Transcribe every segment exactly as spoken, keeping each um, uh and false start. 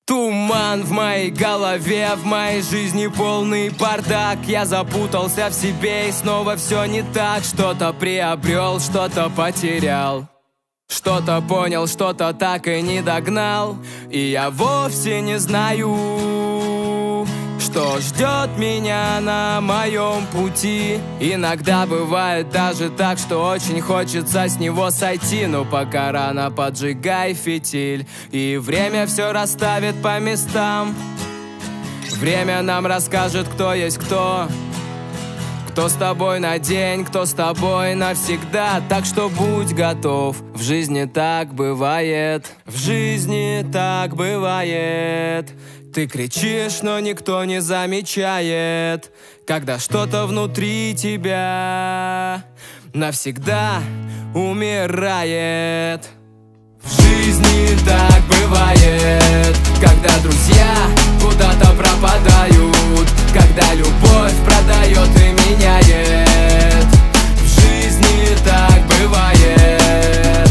Туман в моей голове, в моей жизни полный бардак. Я запутался в себе и снова все не так. Что-то приобрел, что-то потерял, что-то понял, что-то так и не догнал. И я вовсе не знаю, что ждет меня на моем пути. Иногда бывает даже так, что очень хочется с него сойти. Но пока рано, поджигай фитиль, и время все расставит по местам. Время нам расскажет, кто есть кто, кто с тобой на день, кто с тобой навсегда. Так что будь готов, в жизни так бывает, в жизни так бывает. Ты кричишь, но никто не замечает, когда что-то внутри тебя навсегда умирает. В жизни так бывает, когда друзья куда-то пропадают, когда любовь продает и меняет. В жизни так бывает.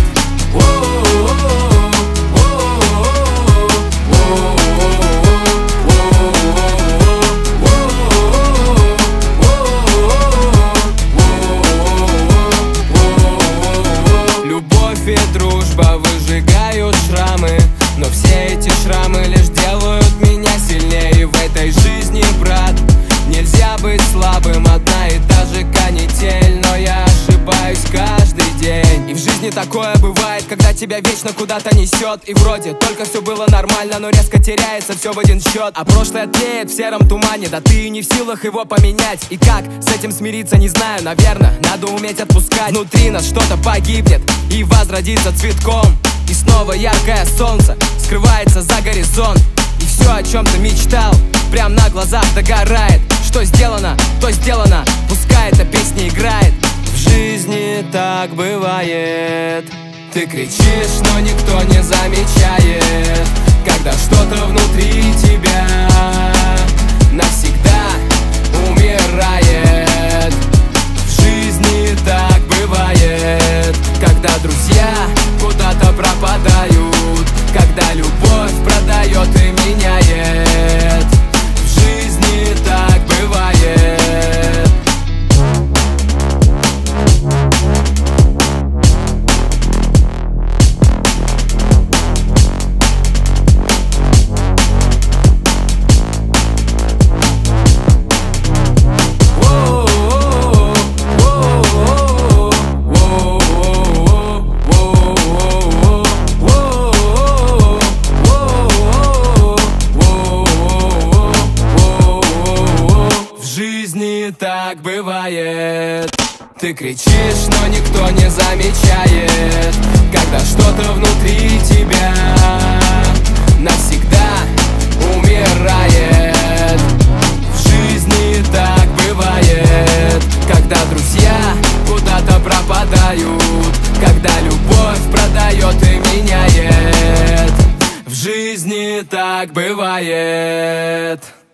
Любовь и дружба выжигают шрамы, но все эти шрамы лишь делают меня сильнее в этой жизни, брат. Нельзя быть слабым, одна и та же канитель, но я ошибаюсь каждый день. И в жизни такое бывает, когда тебя вечно куда-то несет, и вроде только все было нормально, но резко теряется все в один счет. А прошлое тлеет в сером тумане, да ты и не в силах его поменять. И как с этим смириться, не знаю, наверное, надо уметь отпускать. Внутри нас что-то погибнет и возродится цветком, и снова яркое солнце скрывается за горизонт. И все, о чем ты мечтал, прям на глазах догорает. Что сделано, то сделано, пускай эта песня играет. В жизни так бывает. Ты кричишь, но никто не замечает, когда что-то внутри тебя навсегда умирает. В жизни так бывает, когда друзья куда-то пропадают, когда любовь продает и меняет. В жизни так бывает. Так бывает. Ты кричишь, но никто не замечает, когда что-то внутри тебя навсегда умирает. В жизни так бывает, когда друзья куда-то пропадают, когда любовь продает и меняет. В жизни так бывает.